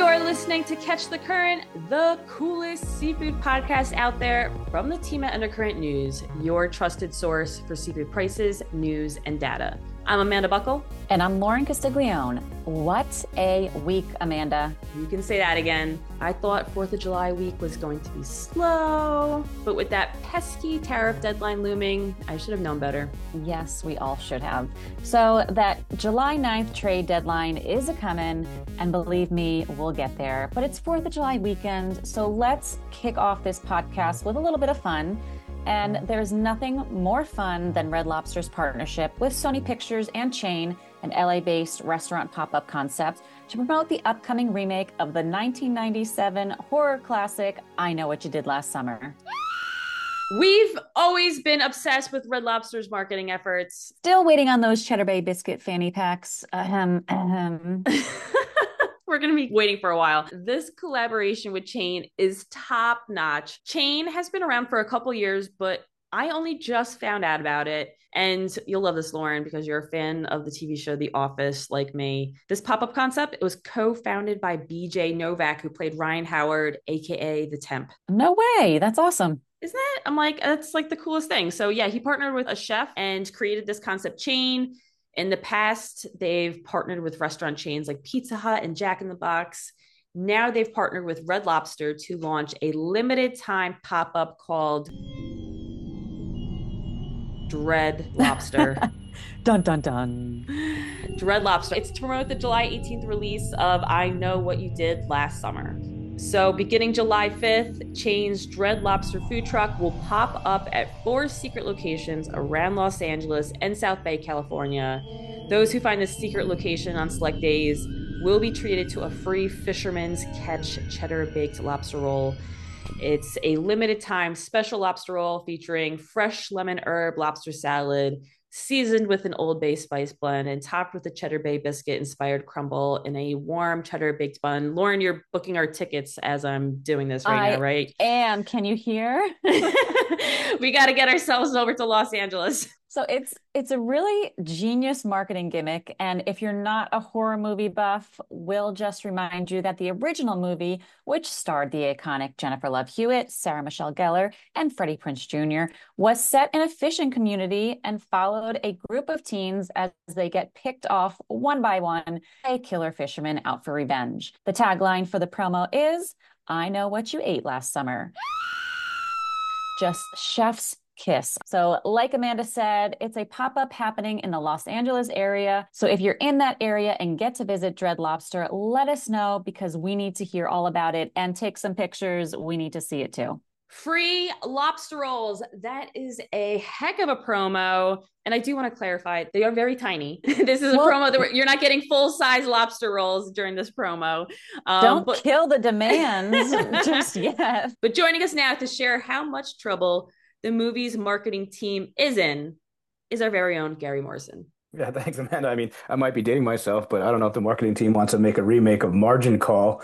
You're listening to Catch the Current, the coolest seafood podcast out there from the team at Undercurrent News, your trusted source for seafood prices, news, and data. I'm Amanda Buckle. And I'm Lauren Castiglione. What a week, Amanda. You can say that again. I thought 4th of July week was going to be slow, but with that pesky tariff deadline looming, I should have known better. Yes, we all should have. So that July 9th trade deadline is a-coming, and believe me, we'll get there. But it's 4th of July weekend, so let's kick off this podcast with a little bit of fun. And there's nothing more fun than Red Lobster's partnership with Sony Pictures and Chain, an LA-based restaurant pop-up concept, to promote the upcoming remake of the 1997 horror classic, I Know What You Did Last Summer. We've always been obsessed with Red Lobster's marketing efforts. Still waiting on those Cheddar Bay biscuit fanny packs. We're going to be waiting for a while. This collaboration with Chain is top notch. Chain has been around for a couple years, but I only just found out about it. And you'll love this, Lauren, because you're a fan of the TV show The Office, like me. This pop-up concept, it was co-founded by BJ Novak, who played Ryan Howard, aka The Temp. No way. That's awesome. Isn't it? I'm like, that's like the coolest thing. So yeah, he partnered with a chef and created this concept Chain. In the past, they've partnered with restaurant chains like Pizza Hut and Jack in the Box. Now they've partnered with Red Lobster to launch a limited time pop-up called Dread Lobster. Dun, dun, dun. Dread Lobster. It's to promote the July 18th release of I Know What You Did Last Summer. So beginning July 5th, Chain's Dread Lobster food truck will pop up at 4 secret locations around Los Angeles and South Bay, California. Those who find this secret location on select days will be treated to a free Fisherman's Catch cheddar baked lobster roll. It's a limited time special lobster roll featuring fresh lemon herb lobster salad, seasoned with an Old Bay spice blend and topped with a Cheddar Bay biscuit inspired crumble in a warm cheddar baked bun. Lauren, you're booking our tickets as I'm doing this right now, right? And can you hear? We got to get ourselves over to Los Angeles. So it's a really genius marketing gimmick. And if you're not a horror movie buff, we'll just remind you that the original movie, which starred the iconic Jennifer Love Hewitt, Sarah Michelle Gellar, and Freddie Prinze Jr., was set in a fishing community and followed a group of teens as they get picked off one by one by a killer fisherman out for revenge. The tagline for the promo is, I know what you ate last summer. Just chef's kiss. So like Amanda said, it's a pop-up happening in the Los Angeles area. So if you're in that area and get to visit Dread Lobster, let us know because we need to hear all about it and take some pictures. We need to see it too. Free lobster rolls. That is a heck of a promo. And I do want to clarify, they are very tiny. This is a promo that you're not getting full-size lobster rolls during this promo. Don't kill the demands just yet. But joining us now to share how much trouble the movie's marketing team is in is our very own Gary Morrison. Yeah, thanks, Amanda. I mean, I might be dating myself, but I don't know if the marketing team wants to make a remake of Margin Call.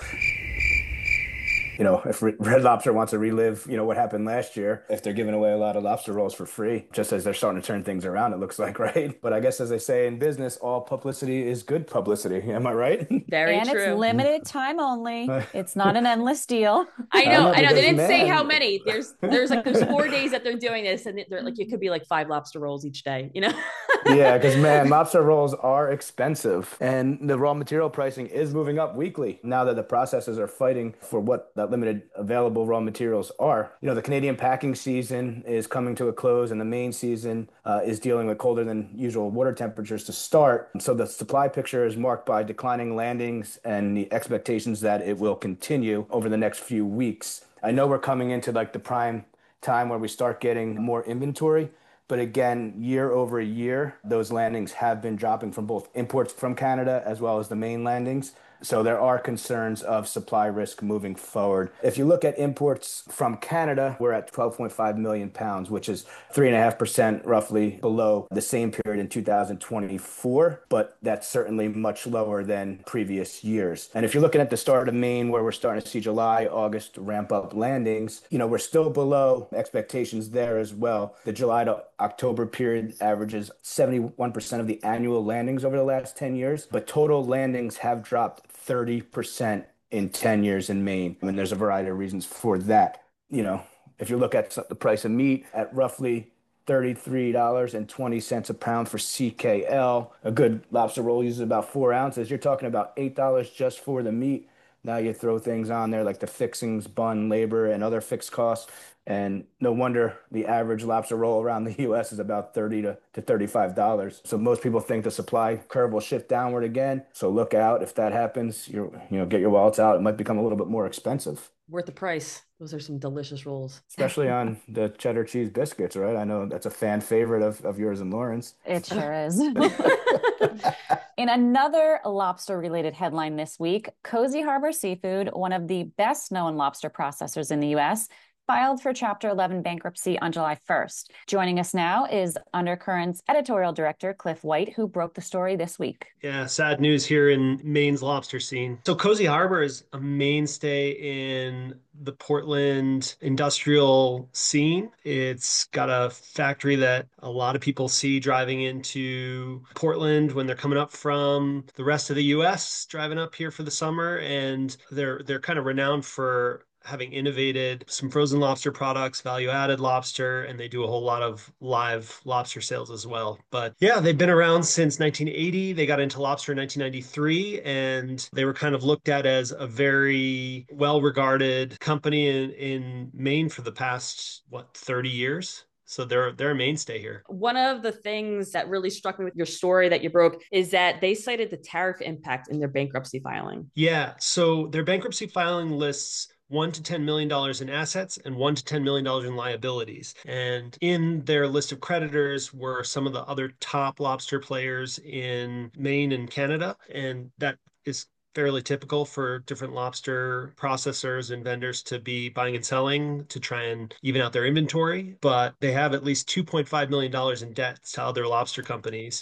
You know, if Red Lobster wants to relive, what happened last year, if they're giving away a lot of lobster rolls for free, just as they're starting to turn things around, it looks like, right? But I guess as they say in business, all publicity is good publicity. Am I right? Very true. And it's limited time only. It's not an endless deal. I know. They didn't say how many. There's 4 days that they're doing this, and they're like, it could be like 5 lobster rolls each day, Yeah, because man, lobster rolls are expensive, and the raw material pricing is moving up weekly now that the processors are fighting for what that limited available raw materials are. The Canadian packing season is coming to a close, and the main season is dealing with colder than usual water temperatures to start. So the supply picture is marked by declining landings and the expectations that it will continue over the next few weeks. I know we're coming into like the prime time where we start getting more inventory. But again, year over year, those landings have been dropping from both imports from Canada as well as the main landings. So there are concerns of supply risk moving forward. If you look at imports from Canada, we're at 12.5 million pounds, which is 3.5% roughly below the same period in 2024. But that's certainly much lower than previous years. And if you're looking at the start of Maine, where we're starting to see July, August ramp up landings, we're still below expectations there as well. The July to October period averages 71% of the annual landings over the last 10 years, but total landings have dropped 30% in 10 years in Maine. I mean, there's a variety of reasons for that. You know, if you look at the price of meat at roughly $33.20 a pound for CKL, a good lobster roll uses about 4 ounces. You're talking about $8 just for the meat. Now you throw things on there like the fixings, bun, labor, and other fixed costs. And no wonder the average lobster roll around the US is about $30 to $35. So most people think the supply curve will shift downward again. So look out if that happens, get your wallets out. It might become a little bit more expensive. Worth the price. Those are some delicious rolls. Especially on the cheddar cheese biscuits, right? I know that's a fan favorite of yours and Lauren's. It sure is. In another lobster-related headline this week, Cozy Harbor Seafood, one of the best-known lobster processors in the U.S., filed for Chapter 11 bankruptcy on July 1st. Joining us now is Undercurrent's editorial director, Cliff White, who broke the story this week. Yeah, sad news here in Maine's lobster scene. So Cozy Harbor is a mainstay in the Portland industrial scene. It's got a factory that a lot of people see driving into Portland when they're coming up from the rest of the US, driving up here for the summer. And they're kind of renowned for having innovated some frozen lobster products, value-added lobster, and they do a whole lot of live lobster sales as well. But yeah, they've been around since 1980. They got into lobster in 1993, and they were kind of looked at as a very well-regarded company in Maine for the past, 30 years? So they're a mainstay here. One of the things that really struck me with your story that you broke is that they cited the tariff impact in their bankruptcy filing. Yeah, so their bankruptcy filing lists $1 to $10 million in assets and $1 to $10 million in liabilities. And in their list of creditors were some of the other top lobster players in Maine and Canada. And that is fairly typical for different lobster processors and vendors to be buying and selling to try and even out their inventory. But they have at least $2.5 million in debts to other lobster companies.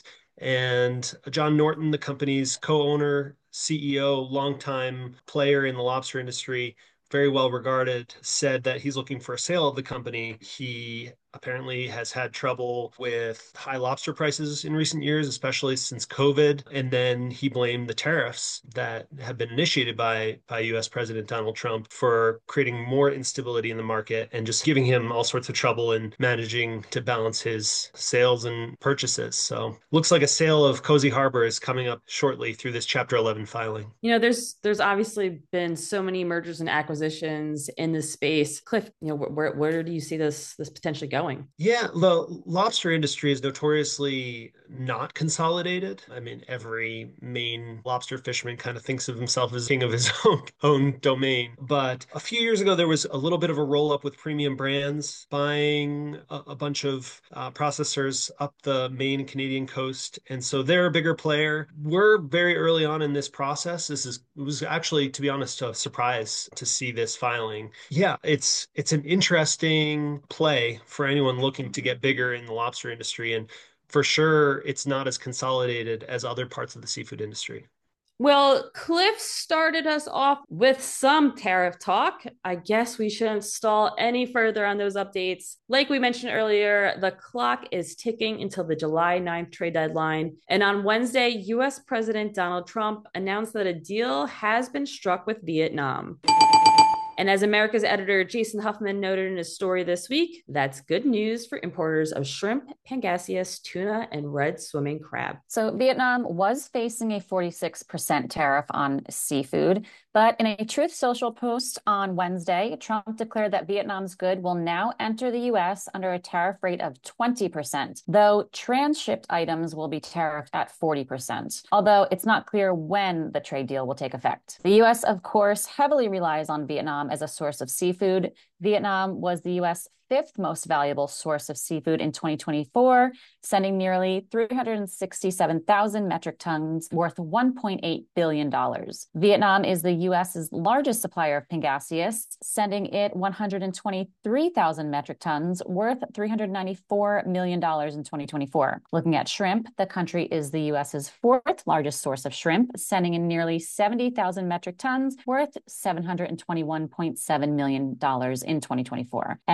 And John Norton, the company's co-owner, CEO, longtime player in the lobster industry, very well regarded, said that he's looking for a sale of the company. He apparently has had trouble with high lobster prices in recent years, especially since COVID. And then he blamed the tariffs that have been initiated by US President Donald Trump for creating more instability in the market and just giving him all sorts of trouble in managing to balance his sales and purchases. So looks like a sale of Cozy Harbor is coming up shortly through this Chapter 11 filing. There's obviously been so many mergers and acquisitions in this space. Cliff, where do you see this potentially going? Yeah, the lobster industry is notoriously not consolidated. I mean, every Maine lobster fisherman kind of thinks of himself as king of his own domain. But a few years ago, there was a little bit of a roll up with Premium Brands buying a bunch of processors up the Maine and Canadian coast. And so they're a bigger player. We're very early on in this process. It was actually, to be honest, a surprise to see this filing. Yeah, it's an interesting play for anyone looking to get bigger in the lobster industry. And for sure, it's not as consolidated as other parts of the seafood industry. Well, Cliff started us off with some tariff talk. I guess we shouldn't stall any further on those updates. Like we mentioned earlier, the clock is ticking until the July 9th trade deadline. And on Wednesday, US President Donald Trump announced that a deal has been struck with Vietnam. And as America's editor Jason Huffman noted in his story this week, that's good news for importers of shrimp, pangasius, tuna, and red swimming crab. So Vietnam was facing a 46% tariff on seafood, but in a Truth Social post on Wednesday, Trump declared that Vietnam's good will now enter the U.S. under a tariff rate of 20%, though transshipped items will be tariffed at 40%, although it's not clear when the trade deal will take effect. The U.S., of course, heavily relies on Vietnam as a source of seafood. Vietnam was the U.S. fifth most valuable source of seafood in 2024, sending nearly 367,000 metric tons worth $1.8 billion. Vietnam is the U.S.'s largest supplier of pangasius, sending it 123,000 metric tons worth $394 million in 2024. Looking at shrimp, the country is the U.S.'s fourth largest source of shrimp, sending in nearly 70,000 metric tons worth $721.7 million in 2024. And Vietnam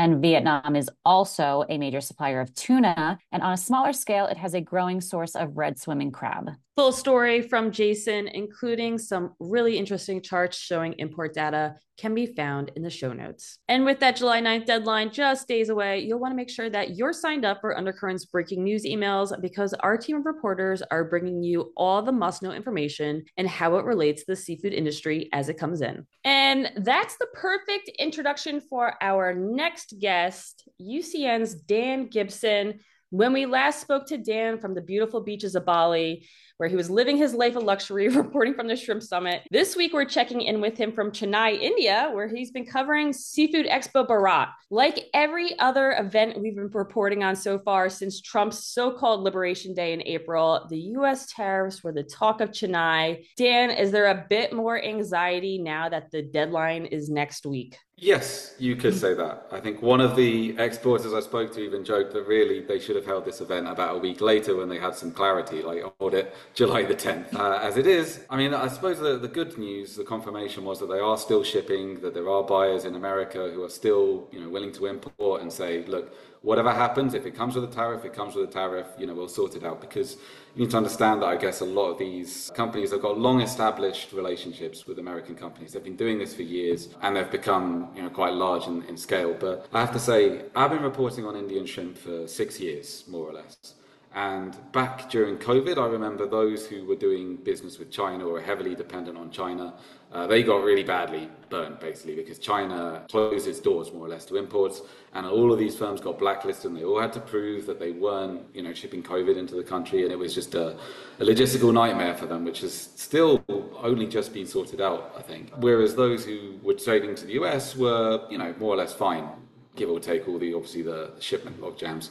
Vietnam is also a major supplier of tuna, and on a smaller scale, it has a growing source of red swimming crab. Full story from Jason, including some really interesting charts showing import data, can be found in the show notes. And with that July 9th deadline just days away, you'll want to make sure that you're signed up for Undercurrent's breaking news emails, because our team of reporters are bringing you all the must-know information and how it relates to the seafood industry as it comes in. And that's the perfect introduction for our next guest, UCN's Dan Gibson. When we last spoke to Dan from the beautiful beaches of Bali, where he was living his life of luxury, reporting from the Shrimp Summit. This week, we're checking in with him from Chennai, India, where he's been covering Seafood Expo Bharat. Like every other event we've been reporting on so far since Trump's so-called Liberation Day in April, the U.S. tariffs were the talk of Chennai. Dan, is there a bit more anxiety now that the deadline is next week? Yes, you could say that. I think one of the exporters I spoke to even joked that really they should have held this event about a week later when they had some clarity, like hold it July the 10th. As it is, I mean, I suppose the good news, the confirmation was that they are still shipping, that there are buyers in America who are still, willing to import and say, look, whatever happens, if it comes with a tariff, it comes with a tariff, we'll sort it out. Because you need to understand that I guess a lot of these companies have got long established relationships with American companies. They've been doing this for years and they've become, quite large in scale. But I have to say, I've been reporting on Indian shrimp for 6 years, more or less. And back during COVID, I remember those who were doing business with China or were heavily dependent on China, they got really badly burnt, basically, because China closed its doors, more or less, to imports. And all of these firms got blacklisted and they all had to prove that they weren't, shipping COVID into the country. And it was just a logistical nightmare for them, which has still only just been sorted out, I think. Whereas those who were trading to the US were, more or less fine, give or take all obviously the shipment log jams.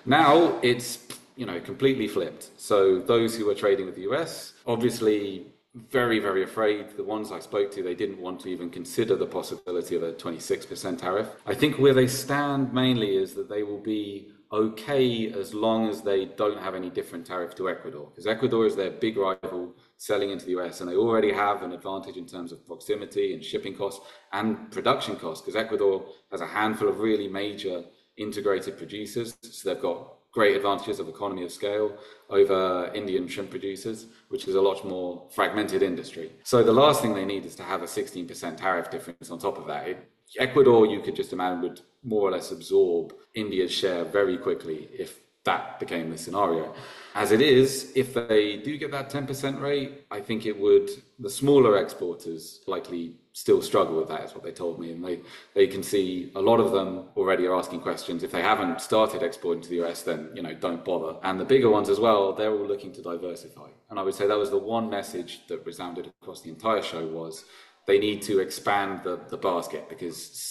Now it's completely flipped. So those who are trading with the US, obviously very, very afraid. The ones I spoke to, they didn't want to even consider the possibility of a 26% tariff. I think where they stand mainly is that they will be okay as long as they don't have any different tariff to Ecuador, because Ecuador is their big rival selling into the US, and they already have an advantage in terms of proximity and shipping costs and production costs, because Ecuador has a handful of really major integrated producers, so they've got great advantages of economy of scale over Indian shrimp producers, which is a lot more fragmented industry. So the last thing they need is to have a 16% tariff difference on top of that. Ecuador, you could just imagine, would more or less absorb India's share very quickly if that became the scenario. As it is, if they do get that 10% rate, I think it would, the smaller exporters likely still struggle with that, is what they told me. And they can see a lot of them already are asking questions. If they havenent started exporting to the US, then, don't bother. And the bigger ones as well, they're all looking to diversify. And I would say that was the one message that resounded across the entire show was they need to expand the basket, because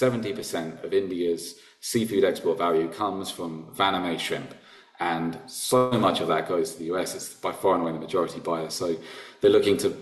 70% of India's seafood export value comes from Vaname shrimp. And so much of that goes to the US. It's by far and away the majority buyer. So they're looking to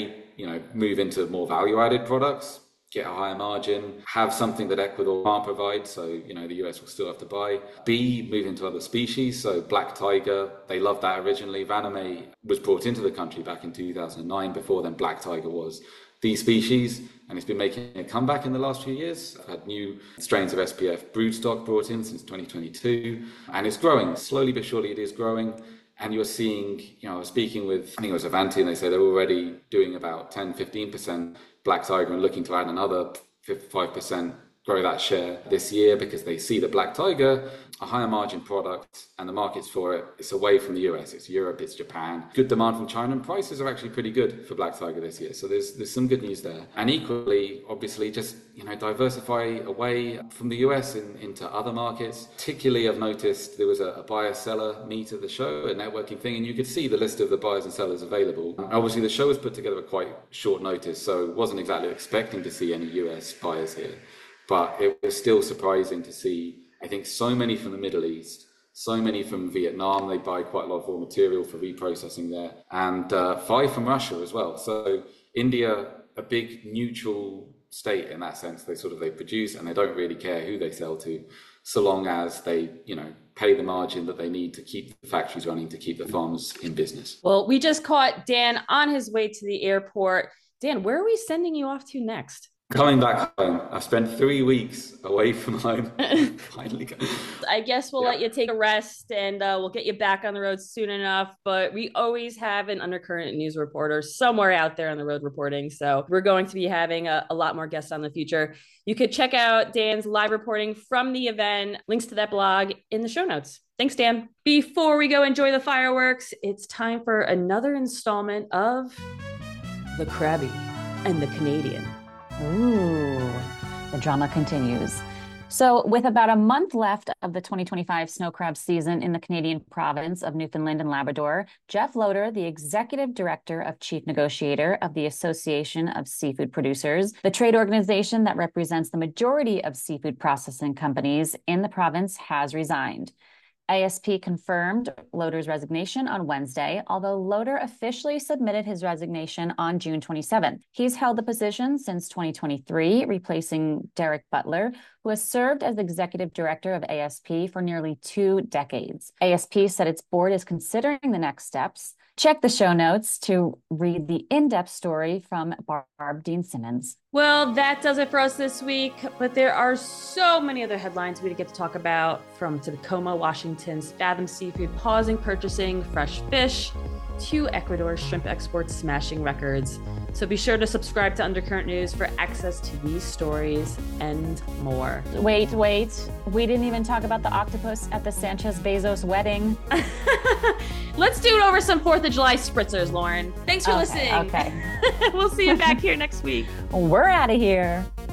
move into more value-added products, get a higher margin, have something that Ecuador can't provide, so the US will still have to buy. B, move into other species, so black tiger, they loved that originally. Vaname was brought into the country back in 2009. Before then, black tiger was the species, and it's been making a comeback in the last few years. I've had new strains of SPF broodstock brought in since 2022, and it's growing. Slowly but surely it is growing. And you're seeing, I was speaking with, I think it was Avanti, and they say they're already doing about 10-15% black tiger and looking to add another 5%, grow that share this year, because they see the black tiger, a higher margin product, and the markets for it, it's away from the US, it's Europe, it's Japan. Good demand from China, and prices are actually pretty good for black tiger this year. So there's some good news there. And equally, obviously, just diversify away from the US into other markets. Particularly, I've noticed there was a buyer-seller meet at the show, a networking thing, and you could see the list of the buyers and sellers available. Obviously, the show was put together at quite short notice, so wasn't exactly expecting to see any US buyers here. But it was still surprising to see, I think, so many from the Middle East, so many from Vietnam. They buy quite a lot of raw material for reprocessing there, and 5 from Russia as well. So India, a big neutral state in that sense. They produce, and they don't really care who they sell to, so long as they, pay the margin that they need to keep the factories running, to keep the farmers in business. Well, we just caught Dan on his way to the airport. Dan, where are we sending you off to next? Coming back home. I've spent 3 weeks away from home. Finally. I guess we'll let you take a rest and we'll get you back on the road soon enough. But we always have an undercurrent news reporter somewhere out there on the road reporting. So we're going to be having a lot more guests on the future. You could check out Dan's live reporting from the event. Links to that blog in the show notes. Thanks, Dan. Before we go enjoy the fireworks, it's time for another installment of The Crabby and the Canadian. Ooh, the drama continues. So with about a month left of the 2025 snow crab season in the Canadian province of Newfoundland and Labrador, Jeff Loader, the executive director of chief negotiator of the Association of Seafood Producers, the trade organization that represents the majority of seafood processing companies in the province, has resigned. ASP confirmed Loader's resignation on Wednesday, although Loader officially submitted his resignation on June 27th. He's held the position since 2023, replacing Derek Butler, who has served as executive director of ASP for nearly 2 decades. ASP said its board is considering the next steps. Check the show notes to read the in-depth story from Barb Dean Simmons. Well, that does it for us this week, but there are so many other headlines we get to talk about, from Tacoma, Washington's Fathom Seafood pausing purchasing fresh fish to Ecuador's shrimp exports smashing records. So be sure to subscribe to Undercurrent News for access to these stories and more. Wait. We didn't even talk about the octopus at the Sanchez Bezos wedding. Let's do it over some 4th of July spritzers, Lauren. Thanks for listening. Okay. We'll see you back here next week. We're out of here.